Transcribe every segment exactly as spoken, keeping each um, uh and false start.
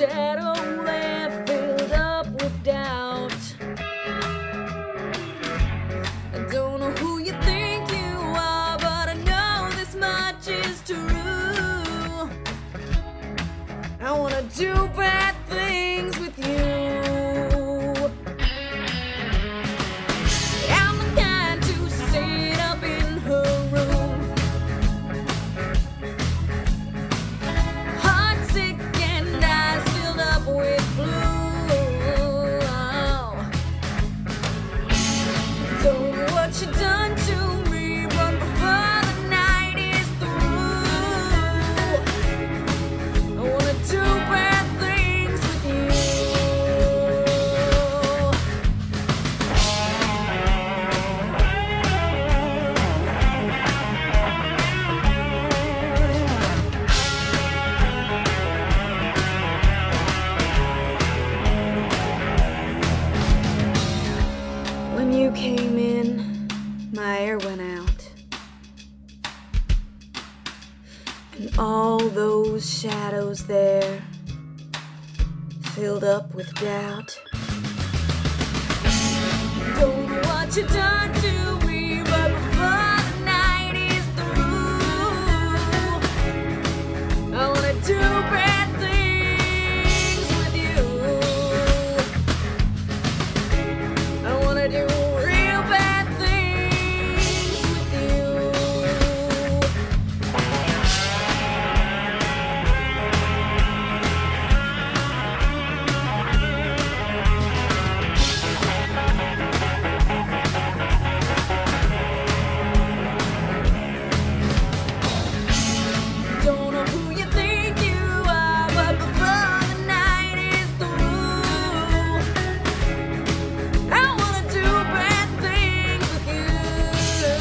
shadow there filled up with doubt. I don't know who you think you are, but I know this much is true. I wanna do bad things with you. I'm the kind to sit up in her room, heart sick and eyes filled up with blue. Don't know what you done to me, run before the night is through. I wanna do bad things with you. When you came in, my air went out, and all those shadows there filled up with doubt. Don't know what you done to me, but before the night is through, I wanna do bad things with you. I wanna do real bad things with you. Don't know who you think you are, but before the night is through, I wanna do bad things with you.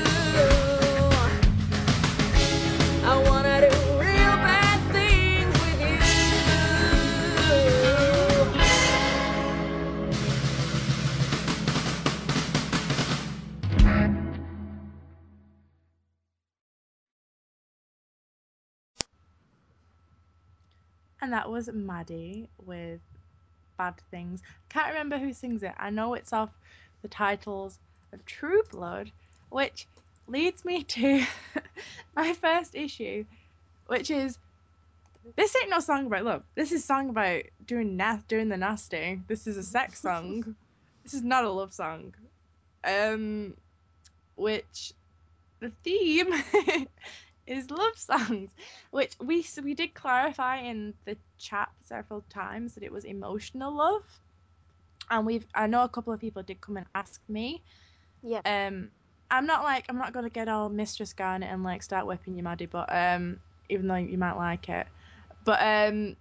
I wanna do real bad things with you. And that was Maddie with Bad Things. Can't remember who sings it. I know it's off the titles of True Blood, which leads me to my first issue, which is, this ain't no song about love. This is a song about doing na- doing the nasty. This is a sex song. This is not a love song. Um, which the theme is love songs, which we so we did clarify in the chat several times that it was emotional love, and we've I know a couple of people did come and ask me. Yeah. Um, I'm not like I'm not gonna get all Mistress Garnet and like start whipping you, Maddie, but um, even though you might like it, but um,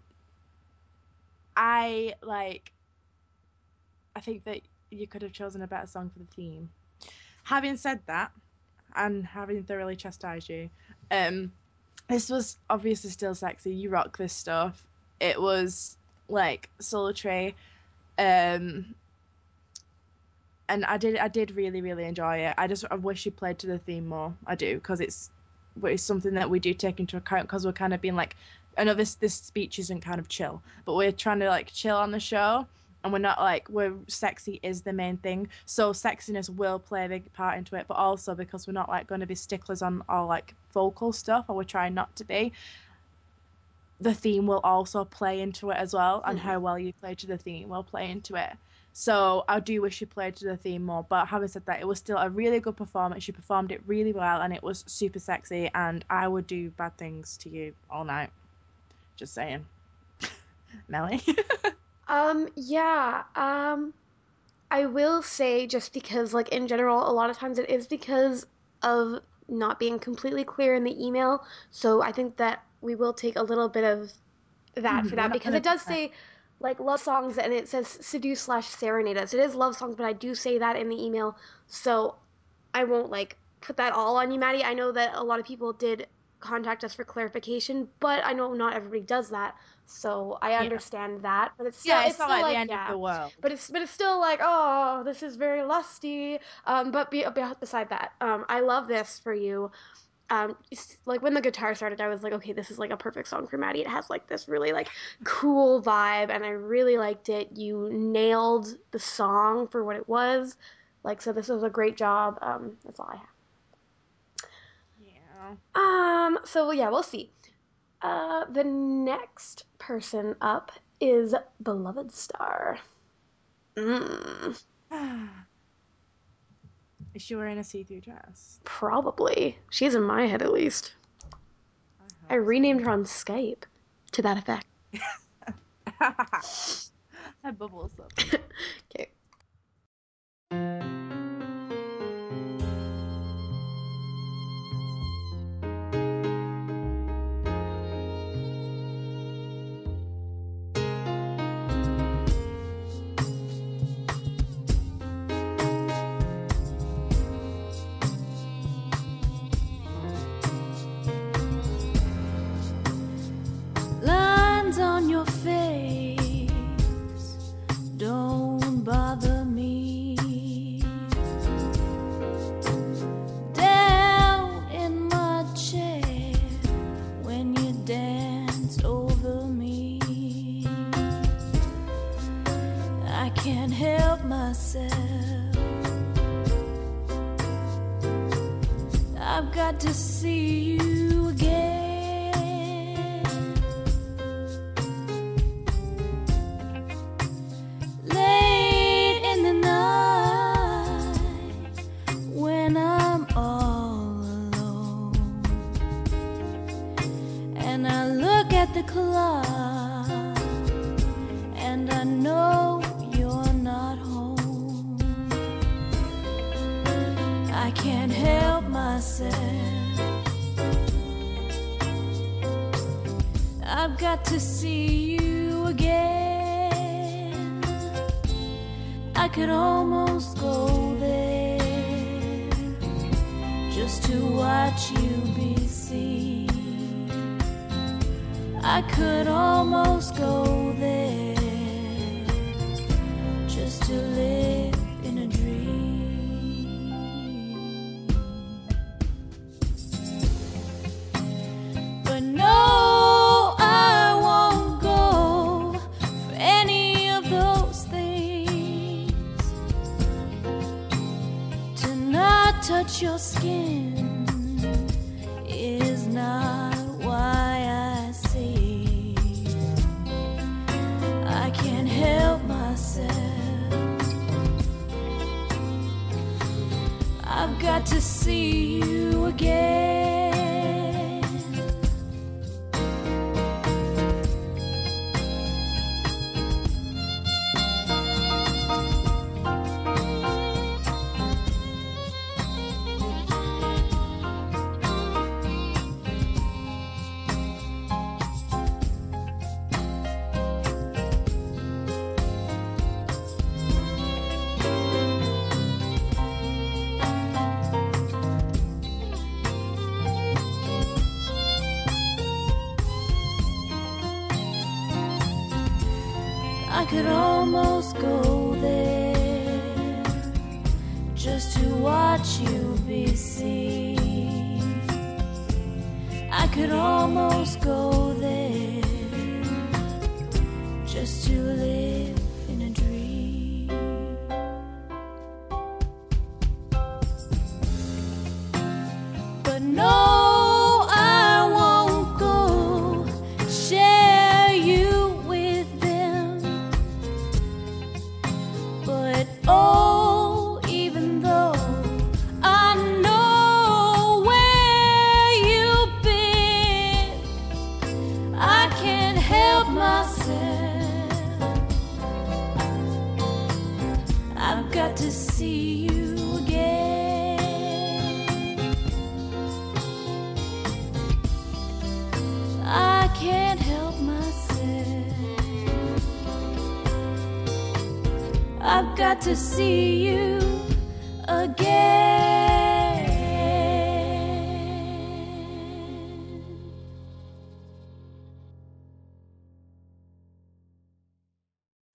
I like. I think that you could have chosen a better song for the theme. Having said that, and having thoroughly chastised you, um, this was obviously still sexy. You rock this stuff. It was like sultry, um, and I did I did really really enjoy it. I just I wish you played to the theme more. I do, because it's it's something that we do take into account, because we're kind of being like, I know this this speech isn't kind of chill, but we're trying to like chill on the show. And we're not like, we're sexy is the main thing. So sexiness will play a big part into it, but also because we're not like going to be sticklers on all like vocal stuff, or we're trying not to be, the theme will also play into it as well, and how well you play to the theme will play into it. So I do wish you played to the theme more, but having said that, it was still a really good performance. You performed it really well, and it was super sexy, and I would do bad things to you all night. Just saying. Melly? Um, yeah, um, I will say, just because, like, in general, a lot of times it is because of not being completely clear in the email, so I think that we will take a little bit of that Mhm, for we're that, not because gonna it does do that. say, like, love songs, and it says seduce slash serenade us. It is love songs, but I do say that in the email, so I won't, like, put that all on you, Maddie. I know that a lot of people did contact us for clarification, but I know not everybody does that, so I Yeah. understand that. But it's still, Yeah, it's, it's not still like like, the end yeah. of the world. But it's but it's still like, oh, this is very lusty. Um, but be, be- beside that, um, I love this for you. um, it's- like when the guitar started, I was like, okay, this is like a perfect song for Maddie. It has like this really like cool vibe, and I really liked it. You nailed the song for what it was. Like, so this was a great job. Um, that's all I Yeah. have. Um, so yeah, we'll see. Uh, the next person up is Beloved Star. Mm, Is she wearing a see-through dress? probably. She's in my head at least. I hope renamed her on Skype to that effect. so. That bubbles up. Okay. Lines on your face don't bother me. Down in my chair when you dance over me, I can't help myself. I've got to see you again. Late in the night when I'm all alone, and I look at the clock and I know you're not home. I can't help myself. I've got to see you again. I could almost go there just to watch you be seen. I could almost go there just to live in a dream. But no, I won't go for any of those things. To not touch your skin is not why I see. I can't help myself. I've got to see you again. I could almost go there just to watch you be seen. I could almost go there just to live in a dream. But no, I won't go share you with them. But oh, even though I know where you've been, I can't help myself. I've got to see you again. I can't help myself. I've got to see you again.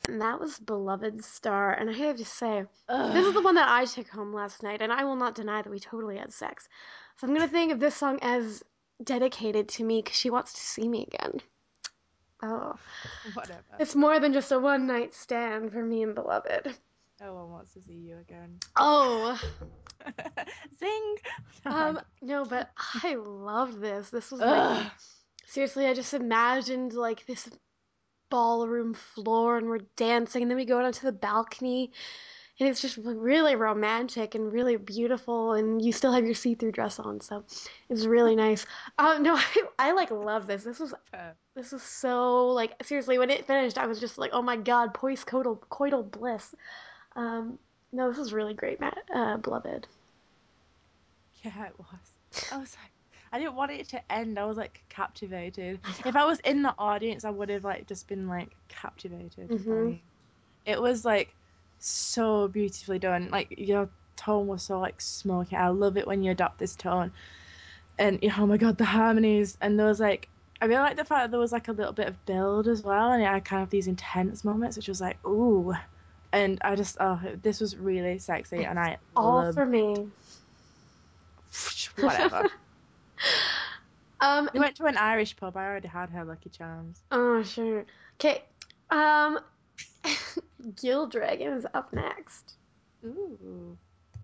And that was Beloved Star. And I have to say, this is the one that I took home last night, and I will not deny that we totally had sex. So I'm going to think of this song as dedicated to me because she wants to see me again. Oh. Whatever. It's more than just a one night stand for me and Beloved. No one wants to see you again. Oh. Zing! Um, no, but I loved this. This was like, seriously, I just imagined like this ballroom floor and we're dancing and then we go out onto the balcony and it's just really romantic and really beautiful and you still have your see-through dress on, so it's really nice. Um, no, I, I like love this. This was this was so like seriously when it finished I was just like, oh my god, post-coital coital bliss. Um, no, this was really great, Matt, uh, Beloved. Yeah, it was. I was like, I didn't want it to end. I was like captivated. If I was in the audience, I would have like just been like captivated. Mm-hmm. It was like so beautifully done. Like your tone was so like smoky. I love it when you adopt this tone. And oh my god, the harmonies and there was like I really like the fact that there was like a little bit of build as well, and it had kind of these intense moments, which was like ooh. And I just oh, this was really sexy, and I all loved... for me. Whatever. um, we went to an Irish pub. I already had her Lucky Charms. Oh sure. Okay. Um, Gil Dragon is up next. Ooh.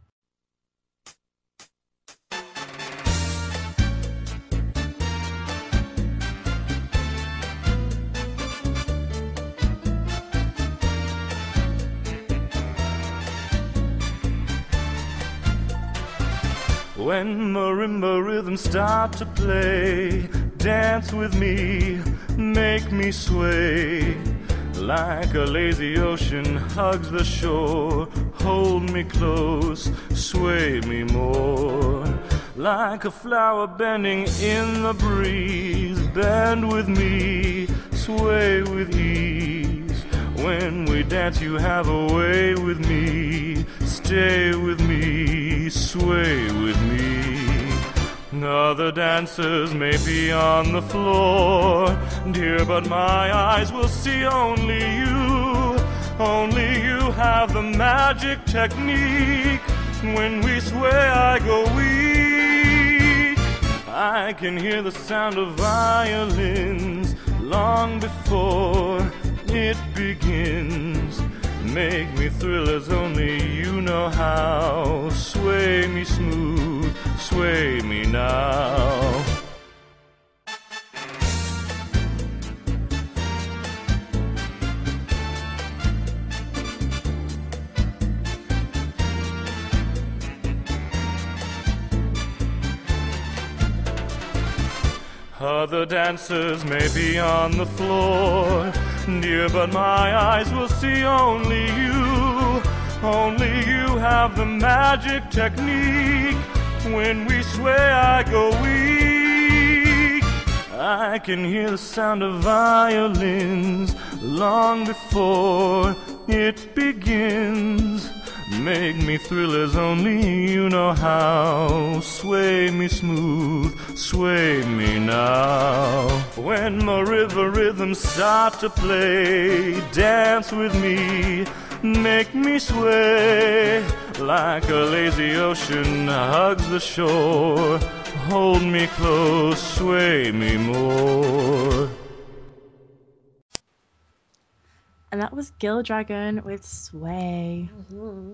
When marimba rhythms start to play, dance with me, make me sway. Like a lazy ocean hugs the shore, hold me close, sway me more. Like a flower bending in the breeze, bend with me, sway with ease. When we dance you have a way with me, stay with me, sway with me. Other dancers may be on the floor, dear, but my eyes will see only you. Only you have the magic technique. When we sway I go weak. I can hear the sound of violins long before it begins. Make me thrill as only you know how. Sway me smooth, sway me now. Other dancers may be on the floor, dear, but my eyes will see only you. Only you have the magic technique. When we sway I go weak. I can hear the sound of violins long before it begins. Make me thrill as only you know how. Sway me smooth, sway me now. When my river rhythms start to play, dance with me, make me sway. Like a lazy ocean hugs the shore, hold me close, sway me more. And that was Gil Dragon with Sway. Mm-hmm.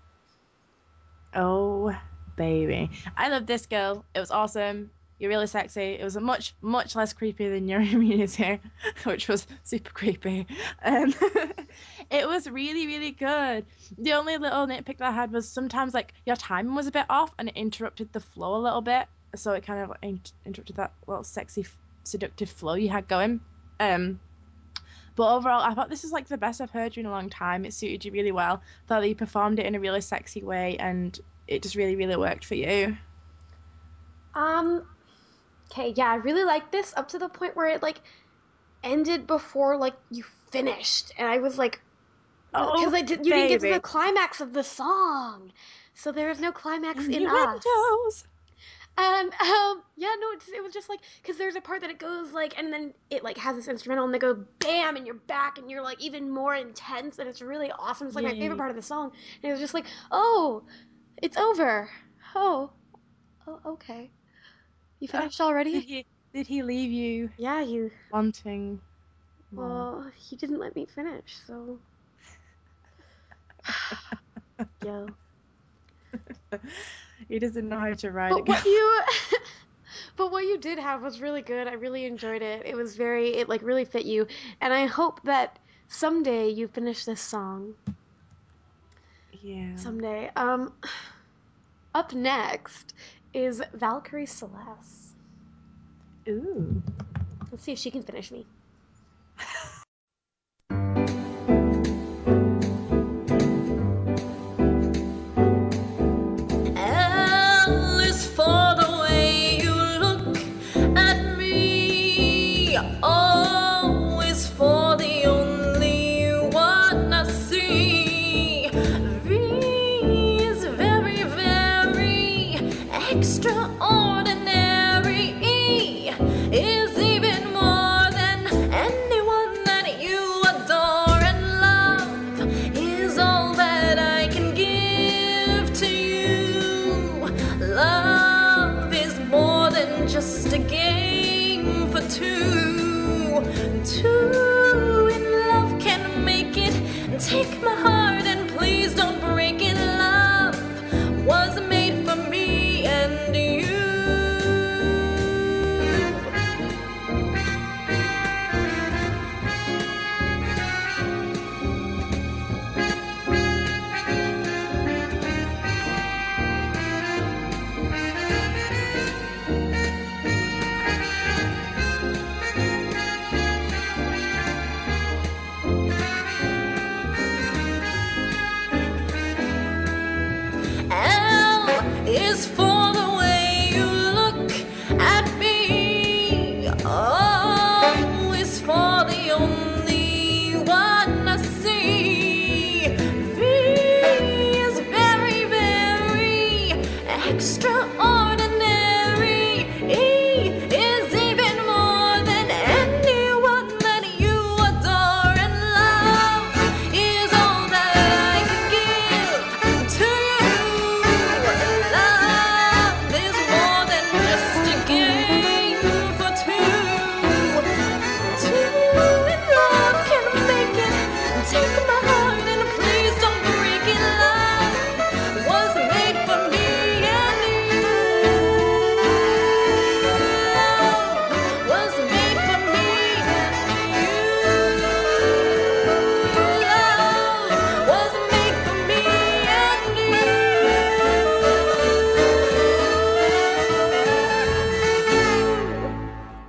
Oh, baby. I love this girl. It was awesome. You're really sexy. It was a much, much less creepy than your immunity, which was super creepy. Um, it was really, really good. The only little nitpick that I had was sometimes, like, your timing was a bit off and it interrupted the flow a little bit. So it kind of in- interrupted that little sexy, seductive flow you had going. Um... But overall, I thought this is like the best I've heard you in a long time. It suited you really well. I thought that you performed it in a really sexy way, and it just really, really worked for you. Um, okay, yeah, I really liked this up to the point where it like ended before like you finished, and I was like, because oh, I did, you didn't get to baby. the climax of the song, so there was no climax in New us. windows. And um, yeah, no, it's, it was just like, because there's a part that it goes like, and then it like has this instrumental, and they go bam, and you're back, and you're like even more intense, and it's really awesome. It's like my Yay. favorite part of the song. And it was just like, oh, it's over. Oh, oh, okay. You finished Did already? he did he leave you Yeah, you. wanting more? Well, he didn't let me finish, so. Yeah. He doesn't know how to ride But a what girl. you, but what you did have was really good. I really enjoyed it. It was very, it like really fit you, and I hope that someday you finish this song. Yeah. Someday. Um, up next is Valkyrie Celeste. Ooh. Let's see if she can finish me. L is for the way you look at me. O is for the only one I see. V is very, very extraordinary. E is even more than anyone that you adore, and love is all that I can give to you. Love is more than just a game for two. Two in love can make it. Take my heart and please don't break it. Love was made for me and you. L is for the way you look at me. O is for the only one I see. V is very, very extraordinary. E is even more than anyone that you adore, and love is all that I can give to you. Love is more than just a game for two. Two in love can make it. Take my heart and please don't break it. Love was made for me and you. Love was made for me and you. Love was made for me and you.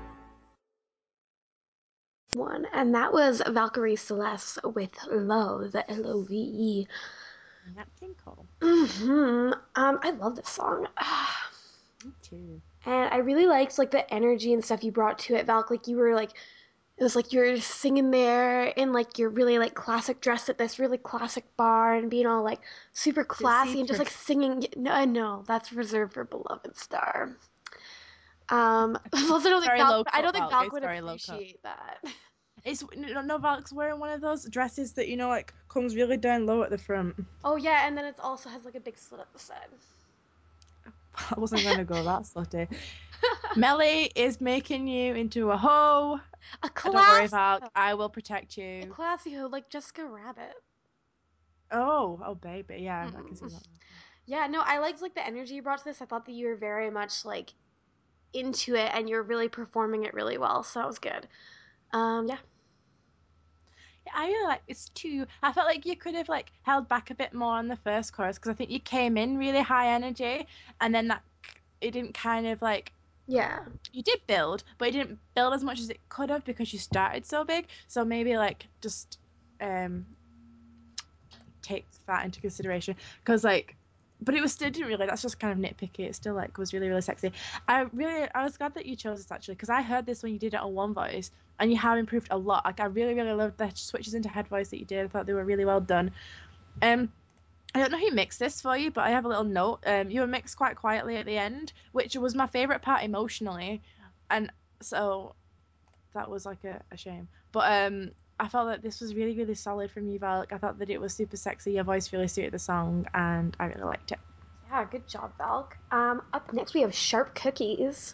One, and that was Valkyrie Celeste with Love, L O V E. That tinkle. Mm-hmm. Um, I love this song. Me too. And I really liked like the energy and stuff you brought to it, Valk. Like you were like, it was like you were just singing there in like your really like classic dress at this really classic bar and being all like super classy and just like singing. No, I know that's reserved for Beloved Star. Um, plus I don't think Very Valk, local, I don't think Valk. Valk It's would very local. appreciate that. It's no, no Valk's wearing one of those dresses that you know like comes really down low at the front. Oh yeah, and then it also has like a big slit at the side. I wasn't gonna go that slutty. Melly is making you into a hoe. A Don't worry, class, Valk. I will protect a you. classy hoe like Jessica Rabbit. Oh, oh baby, yeah, I can see that. Yeah, no, I liked like the energy you brought to this. I thought that you were very much like into it and you're really performing it really well, so that was good. Um, yeah. Yeah, I really like this too. I felt like you could have like held back a bit more on the first chorus because I think you came in really high energy, and then that it didn't kind of like Yeah. you did build, but it didn't build as much as it could have because you started so big. So maybe like just um take that into consideration because like. But it was still didn't really. That's just kind of nitpicky. It still like was really really sexy. I really I was glad that you chose this actually because I heard this when you did it on One Voice and you have improved a lot. Like I really really loved the switches into head voice that you did. I thought they were really well done. Um, I don't know who mixed this for you, but I have a little note. Um, you were mixed quite quietly at the end, which was my favorite part emotionally, and so that was like a, a shame. But um, I felt that this was really, really solid from you, Val. Like, I thought that it was super sexy. Your voice really suited the song, and I really liked it. Yeah, good job, Valk. Um, up next we have Sharp Cookies.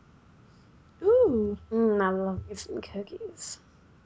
Ooh. Mmm, I love me some cookies.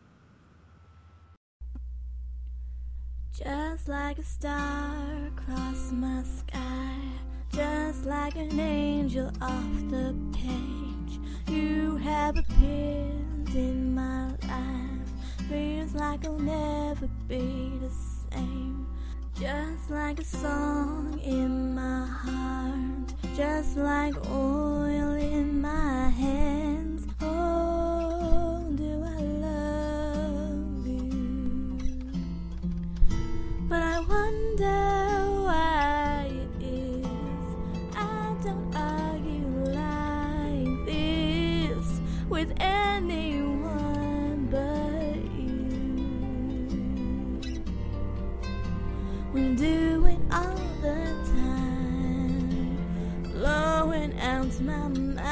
Just like a star across my sky, just like an angel off the page, you have appeared in my life. Feels like I'll never be the same. Just like a song in my heart, just like oil in my hands. Oh, do I love you? But I wonder why it is I don't argue like this with anyone but you. We do it all the time, blowing out my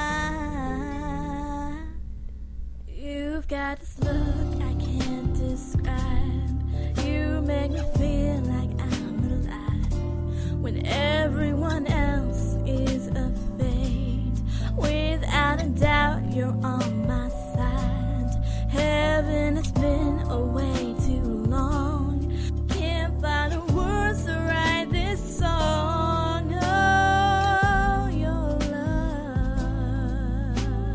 mind. You've got this look I can't describe. You make me feel like I'm alive when everyone else is a fade. Without a doubt, you're on my side. Heaven has been away too long. Can't find the words to write this song. Oh, your love.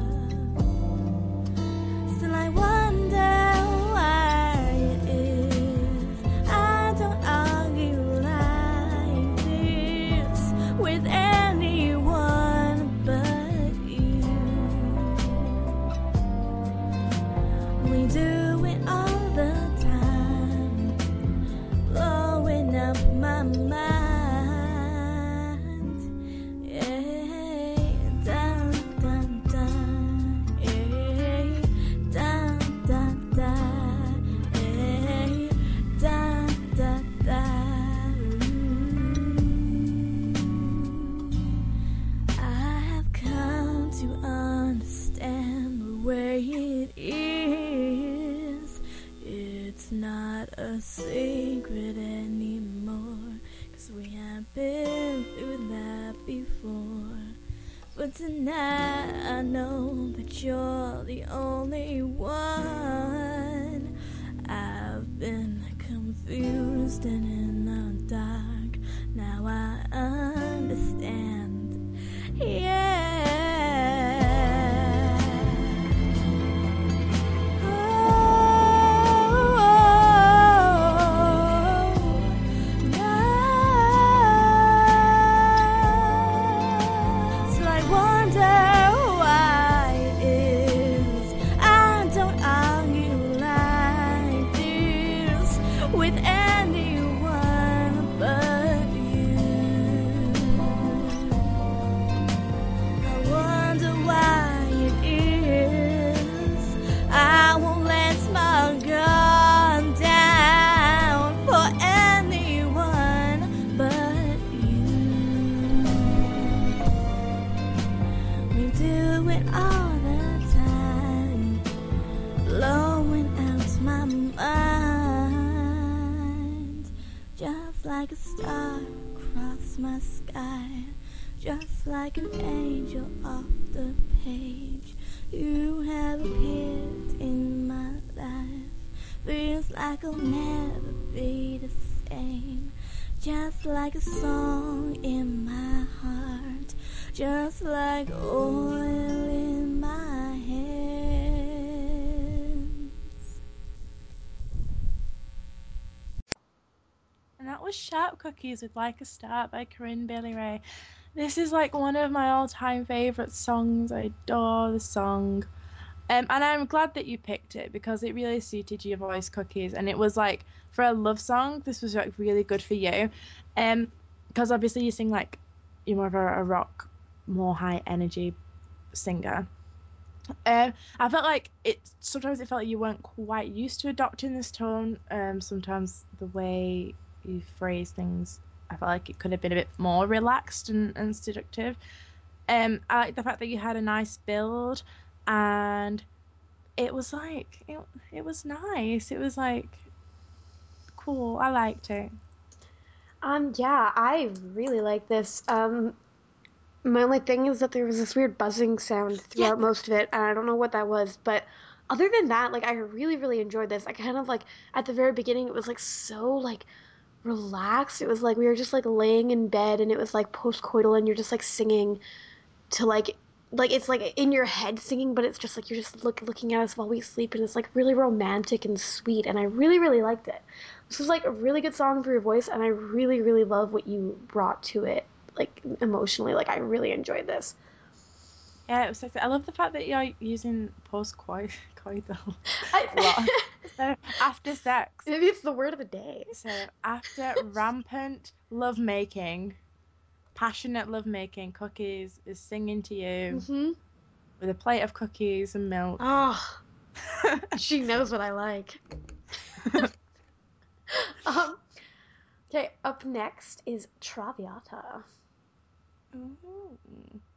Still, I wonder why it is I don't argue like this with anyone but you. We do it all the time, blowing up my mind. Yeah, dun dun dun. Yeah, dun dun dun. Yeah, dun dun dun. Ooh. I have come to understand the way it is. It's not a secret anymore, 'cause we have been through that before. But tonight I know that you're the only one. I've been confused and in the dark. Now I understand. Yeah. So I wonder why it is I don't argue like this with anyone but you. I wonder why it is I won't let my guard down for anyone but you. We do it all the time, blowing out my mind. Just like a star across my sky, just like an angel off the page, you have appeared in my life. Feels like I'll never be the same. Just like a song in my heart, just like oil in my hands. And that was Sharp Cookies with Like a Star by Corinne Bailey Rae. This is like one of my all-time favorite songs. I adore the song. Um, and I'm glad that you picked it because it really suited your voice, Cookies. And it was like, for a love song, this was like really good for you. Um, because obviously you sing like, you're more of a, a rock, more high energy singer. Um, I felt like it, sometimes it felt like you weren't quite used to adopting this tone. Um, sometimes the way you phrase things, I I felt like it could have been a bit more relaxed and, and seductive. Um, I like the fact that you had a nice build, and it was like it, it was nice. It was like cool. I liked it. Um, yeah, I really like this. Um, my only thing is that there was this weird buzzing sound throughout most of it, and I don't know what that was, but other than that, like, I really, really enjoyed this. I kind of, like, at the very beginning, it was, like, so, like, relaxed. It was, like, we were just, like, laying in bed, and it was, like, post-coital, and you're just, like, singing to, like, like, it's, like, in your head singing, but it's just, like, you're just look, looking at us while we sleep, and it's, like, really romantic and sweet, and I really, really liked it. This was, like, a really good song for your voice, and I really, really love what you brought to it, like, emotionally. Like, I really enjoyed this. Yeah, it was sexy. I love the fact that you're using post-coital I- a lot. So, after sex. Maybe it's the word of the day. So, after rampant lovemaking, passionate lovemaking, Cookies is singing to you Mm-hmm. with a plate of cookies and milk. Oh, she knows what I like. um, okay, up next is Traviata. Ooh.